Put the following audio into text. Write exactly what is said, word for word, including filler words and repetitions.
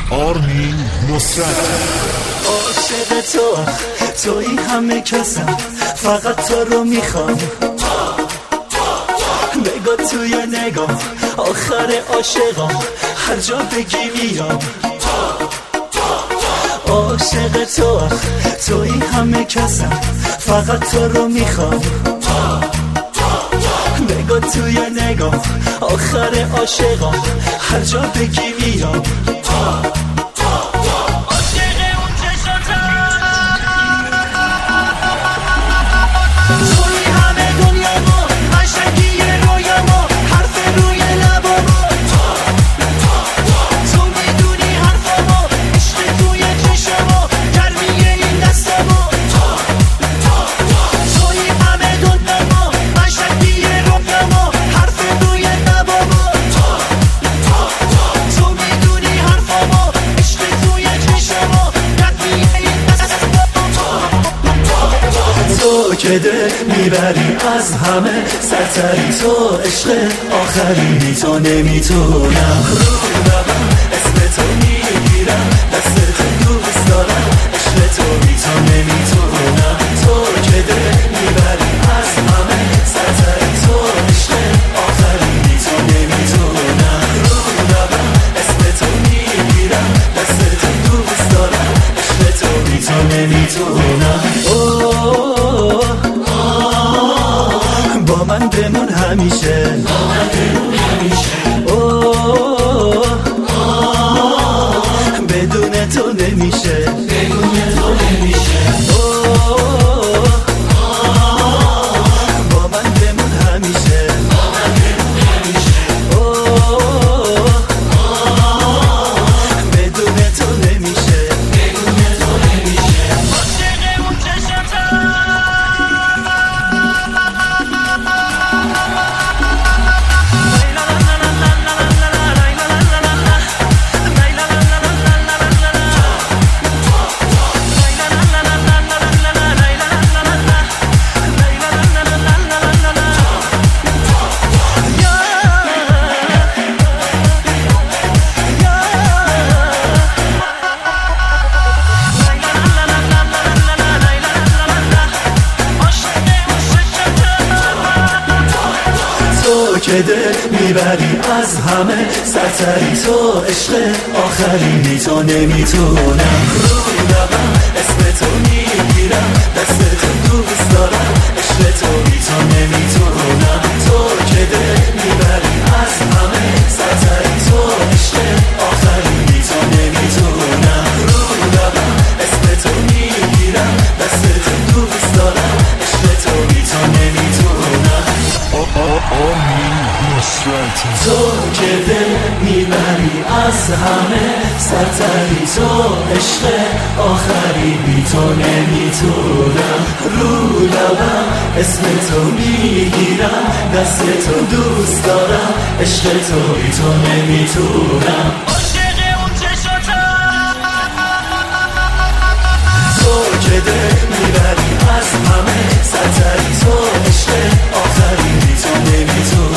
آرمین نصرت. عاشق تو توی همه کسم، فقط تو رو میخوام. نگاه توی نگاه آخر عاشقام، هر جا بگی میام. عاشق تو توی همه کسم، فقط تو رو میخوام. نگاه توی نگاه آخر عاشقام، هر جا بگی میام. که دل میبری از همه سرتری، تو عشق آخری بی تو نمیتونم. رو لبم اسم تو میگیرم، دست تو دوست دارم، عشق تو بی تو نمیتونم. تو که دل میبری از همه سرتری، تو عشق آخری بی تو نمیتونم. رو لبم اسم تو میگیرم، دست تو دوست دارم، عشق تو بی تو نمیتونم. با من بمون همیشه، با من بمون همیشه. اوه بدون تو نمیشه، بدون تو نمیشه. اوه با من بمون همیشه، با من بمون همیشه. اوه بدون تو نمیشه، بدون تو نمیشه. عاشق اون چشم‌ها که دل میبری از همه سرتری، تو عشق آخری بی تو نمیتونم. رو لبم اسم تو میگیرم، دست تو دوست دارم، عشق تو بی تو نمیتونم. تو که دل میبری از همه سرتری، تو عشق آخری بی تو نمیتونم. رو لبم اسم تو میگیرم، دست تو دوست دارم، عشق تو بی تو نمیتونم. آرمین نصرت. تو که دل میبری از همه سرتری، تو عشق آخری بی تو نمیتونم. رو لبم اسم تو میگیرم، دست تو دوست دارم، عشق تو بی تو نمیتونم. عاشق اون چشم‌ها تو که دل میبری از همه سرتری، تو عشق آخری بی تو نمیتونم.